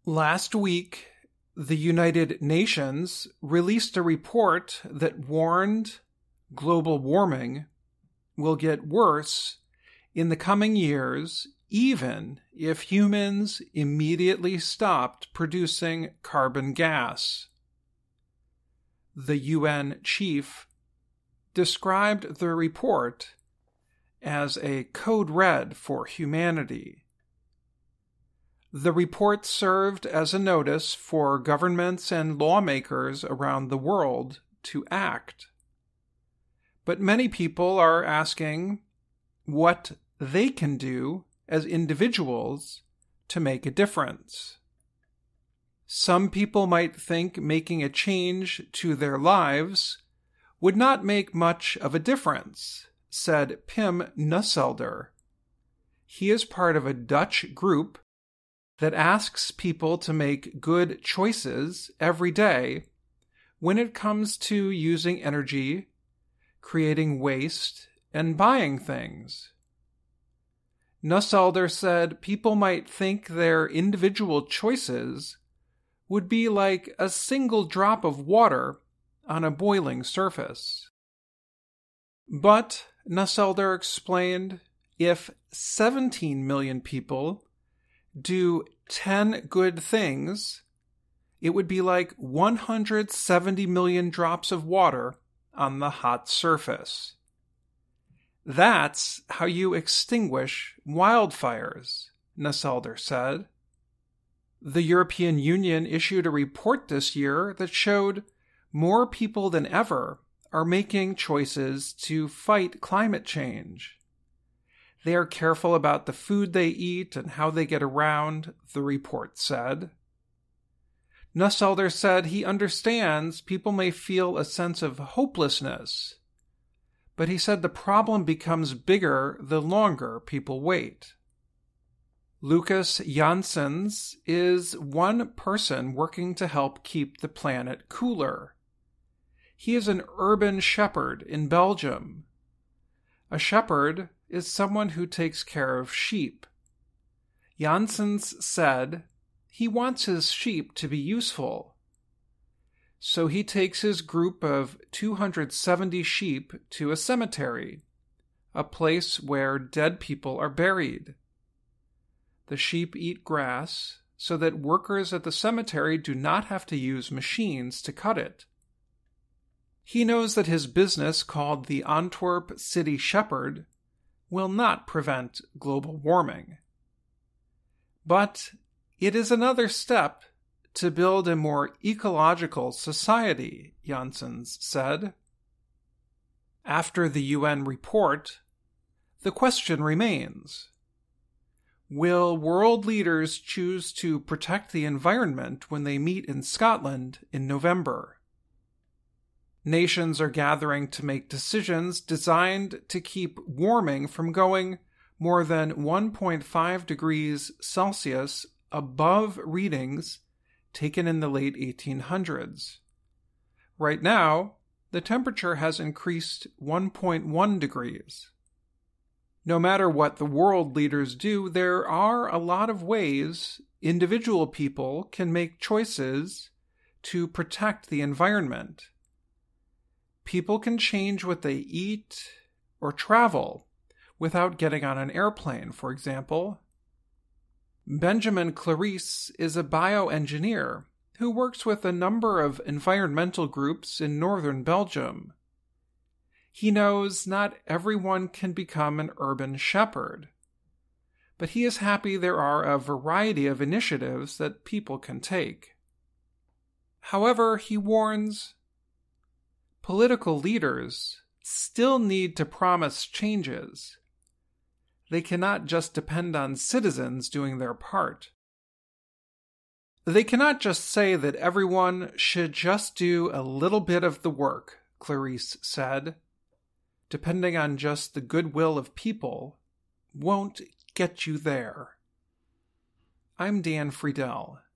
Last week, the United Nations released a report that warned global warming will get worse in the coming years, even if humans immediately stopped producing carbon gas. The UN chief described the report as a code red for humanity. The report served as a notice for governments and lawmakers around the world to act. But many people are asking what they can do as individuals to make a difference. Some people might think making a change to their lives would not make much of a difference, said Pim Nusselder. He is part of a Dutch group that asks people to make good choices every day when it comes to using energy, creating waste, and buying things. Nusselder said people might think their individual choices would be like a single drop of water on a boiling surface. But, Nusselder explained, if 17 million people do 10 good things, it would be like 170 million drops of water on the hot surface. That's how you extinguish wildfires, Nusselder said. The European Union issued a report this year that showed more people than ever are making choices to fight climate change. They are careful about the food they eat and how they get around, the report said. Nusselder said he understands people may feel a sense of hopelessness, but he said the problem becomes bigger the longer people wait. Lucas Janssens is one person working to help keep the planet cooler. He is an urban shepherd in Belgium. A shepherd is someone who takes care of sheep. Janssens said he wants his sheep to be useful. So he takes his group of 270 sheep to a cemetery, a place where dead people are buried. The sheep eat grass so that workers at the cemetery do not have to use machines to cut it. He knows that his business, called the Antwerp City Shepherd, will not prevent global warming. But it is another step to build a more ecological society, Janssens said. After the UN report, the question remains: will world leaders choose to protect the environment when they meet in Scotland in November? Nations are gathering to make decisions designed to keep warming from going more than 1.5 degrees Celsius above readings taken in the late 1800s. Right now, the temperature has increased 1.1 degrees. No matter what the world leaders do, there are a lot of ways individual people can make choices to protect the environment. People can change what they eat or travel without getting on an airplane, for example. Benjamin Clarice is a bioengineer who works with a number of environmental groups in northern Belgium. He knows not everyone can become an urban shepherd, but he is happy there are a variety of initiatives that people can take. However, he warns, political leaders still need to promise changes. They cannot just depend on citizens doing their part. They cannot just say that everyone should just do a little bit of the work, Clarice said. Depending on just the goodwill of people won't get you there. I'm Dan Friedel.